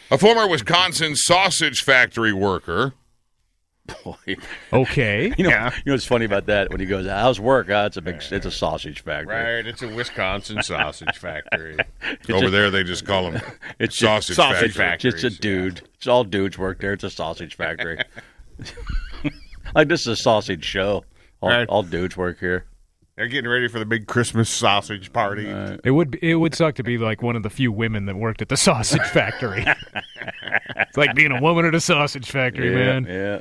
A former Wisconsin sausage factory worker. Boy. Okay. You know what's funny about that? When he goes, how's work? It's a sausage factory. Right, it's a Wisconsin sausage factory. Over there, they just call them It's sausage sausage factory. factories. It's a dude. It's all dudes work there. It's a sausage factory. Like, this is a sausage show. Right. All dudes work here. They're getting ready for the big Christmas sausage party. It would suck to be like one of the few women that worked at the sausage factory. It's like being a woman at a sausage factory, man. Yeah.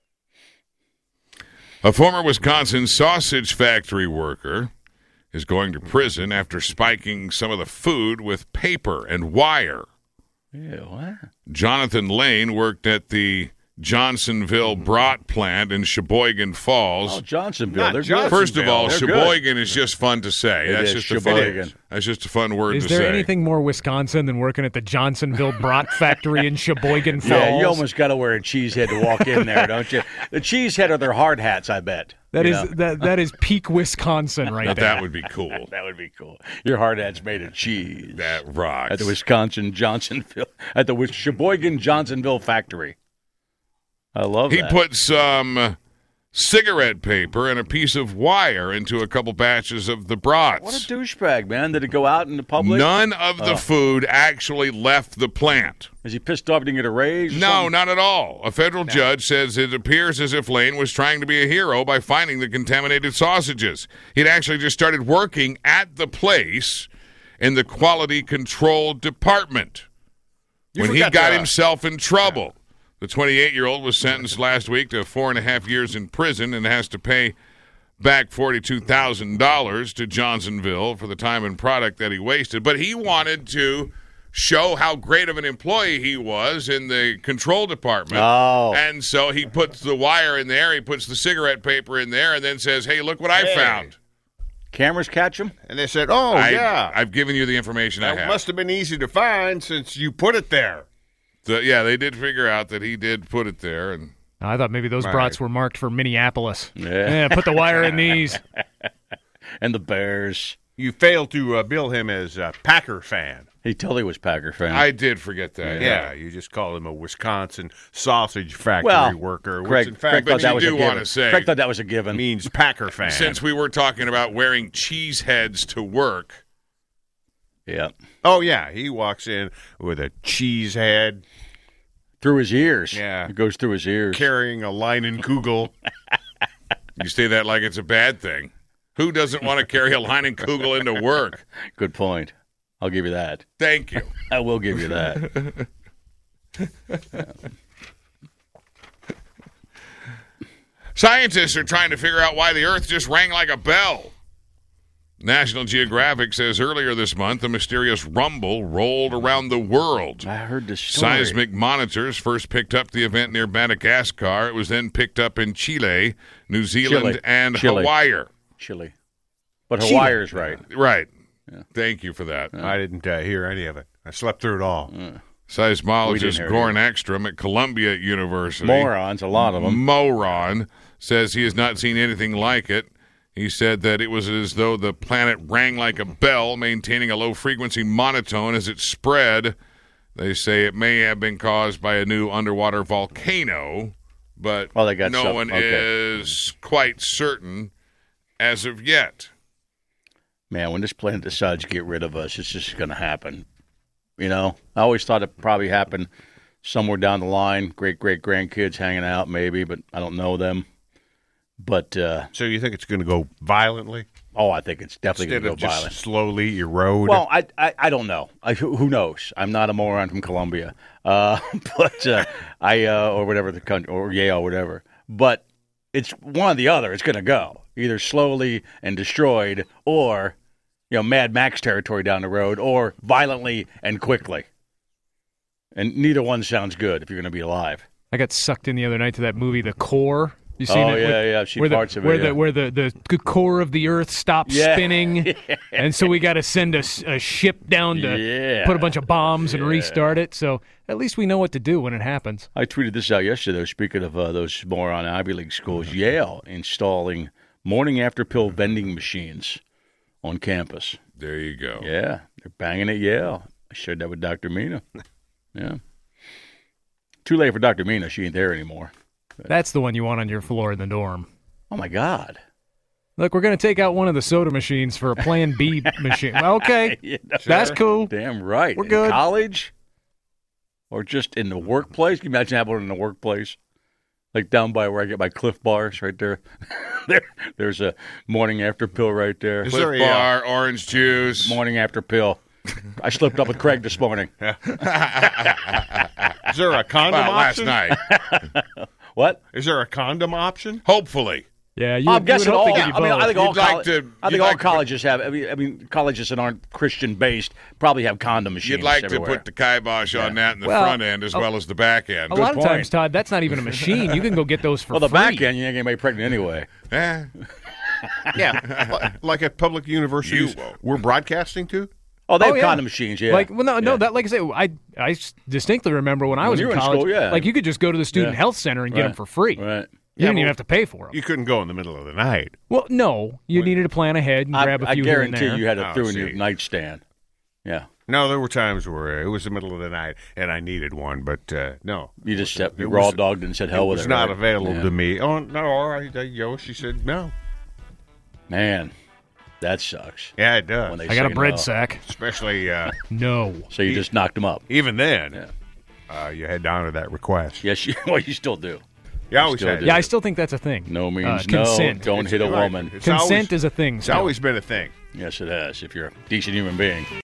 A former Wisconsin sausage factory worker is going to prison after spiking some of the food with paper and wire. Yeah, what? Jonathan Lane worked at the Johnsonville Brat plant in Sheboygan Falls. Oh, Johnsonville. Not They're Johnson- good. First of all, They're good. Sheboygan is just fun to say. It That's is, just a fun. Sheboygan. That's just a fun word Is to there say. anything more Wisconsin than working at the Johnsonville Brat factory in Sheboygan Falls? Yeah, you almost got to wear a cheese head to walk in there, don't you? The cheese head are their hard hats, I bet. That You is know? that is peak Wisconsin right Now, there. that would be cool. That would be cool. Your hard hat's made of cheese. That rocks. At the Wisconsin Johnsonville, at the Sheboygan Johnsonville factory. I love He that. put some cigarette paper and a piece of wire into a couple batches of the brats. What a douchebag, man. Did it go out in the public? None of the food actually left the plant. Is he pissed off? Didn't get a raise? or No, something? not at all. A federal judge says it appears as if Lane was trying to be a hero by finding the contaminated sausages. He'd actually just started working at the place in the quality control department when he forgot got to- himself in trouble. The 28-year-old was sentenced last week to 4.5 years in prison and has to pay back $42,000 to Johnsonville for the time and product that he wasted. But he wanted to show how great of an employee he was in the control department. Oh. And so he puts the wire in there, he puts the cigarette paper in there, and then says, hey, look what I found. Cameras catch him? And they said, oh, yeah. I've given you the information I That have. must have been easy to find since you put it there. Yeah, they did figure out that he did put it there. And I thought maybe those Right. brats were marked for Minneapolis. Yeah. Put the wire in these. And the Bears. You failed to bill him as a Packer fan. He totally was Packer fan. I did forget that. Yeah, you just call him a Wisconsin sausage factory well, worker, which Craig, in Craig fact thought that you was a do given. wanna say- Craig thought that was a given. means Packer fan. Since we were talking about wearing cheese heads to work, Yeah. Oh, yeah, he walks in with a cheese head, Through his ears. Yeah. It goes through his ears. carrying a Leinenkugel. you say that like it's a bad thing. Who doesn't want to carry a Leinenkugel into work? Good point. I'll give you that. Thank you. I will give you that. Scientists are trying to figure out why the Earth just rang like a bell. National Geographic says earlier this month a mysterious rumble rolled around the world. I heard this story. Seismic monitors first picked up the event near Madagascar. It was then picked up in Chile, New Zealand, Chile. and Chile. Hawaii. Chile. But Hawaii's right. Right. Thank you for that. I didn't hear any of it. I slept through it all. We didn't Seismologist hear Goran Ekstrom at Columbia University. Morons, a lot of them. Moron says he has not seen anything like it. He said that it was as though the planet rang like a bell, maintaining a low-frequency monotone as it spread. They say it may have been caused by a new underwater volcano, but Oh, they got no some- one okay. is quite certain as of yet. Man, when this planet decides to get rid of us, it's just going to happen. You know, I always thought it probably happened somewhere down the line. Great-great-grandkids hanging out, maybe, but I don't know them. But, So you think it's going to go violently I think it's definitely instead going of to go just violent. slowly erode? Well, I don't know. Who knows? I'm not a moron from Columbia, but or whatever the country, or Yale, whatever. But it's one or the other. It's going to go either slowly and destroyed, or Mad Max territory down the road, or violently and quickly. And neither one sounds good if you're going to be alive. I got sucked in the other night to that movie, The Core. You seen it? Yeah. I've seen parts of it. Where the core of the Earth stops Yeah. spinning, and so we got to send a ship down to Yeah. put a bunch of bombs and restart it. So at least we know what to do when it happens. I tweeted this out yesterday, though. Speaking of those moron Ivy League schools, Yale installing morning after pill vending machines on campus. There you go. Yeah, they're banging at Yale. I shared that with Dr. Mina. Yeah. Too late for Dr. Mina. She ain't there anymore. That's the one you want on your floor in the dorm. Oh, my God. Look, we're going to take out one of the soda machines for a Plan B machine. Okay, Yeah, that's cool. damn right. We're In good. college? Or just in the workplace? Can you imagine having one in the workplace? Like down by where I get my Cliff Bars right there. There's a morning after pill right there. Is Cliff there a, Bar, orange juice. Morning after pill. I slipped up with Craig this morning. Is there a condom Well, last option? night. What? Is there a condom option? Hopefully. Yeah, I'm guessing hope all. they give you I mean, I both. think all, You'd like to- I you'd think all like to- colleges have. I mean, colleges that aren't Christian based probably have condom machines. You'd like everywhere. to put the kibosh on that in the Well, front end as well as the back end. A lot of point. times, Todd, that's not even a machine. You can go get those for Well, the free. back end, you ain't gonna get pregnant anyway. Eh, Yeah. Like at public universities You won't. we're broadcasting to? Oh, they have yeah. condom machines. Yeah. Like, well, no, Yeah. that, like I say, I distinctly remember when I was you in were in college. school, yeah. Like, you could just go to the student Yeah. health center and get Right. them for free. Right. You didn't well, even have to pay for them. You couldn't go in the middle of the night. Well, no, you needed to plan ahead and grab a I few here and guarantee there. you had it Oh, through in your see. nightstand. Yeah. No, there were times where it was the middle of the night and I needed one, but no. You just stepped, you It raw was- dogged and said It hell with was it. not right? available Yeah. to me. Oh, no, she said no. Man, that sucks. Yeah, it does. When they I got a say bread no. sack. Especially No. So you just knocked them up. even then, Yeah. you had to honor that request. Yes, well, you still do. You always Still had do. to. Yeah, I still think that's a thing. No means no. consent. Don't hit a Right. woman. It's Consent always- is a thing. It's still. always been a thing. Yes, it has. If you're a decent human being.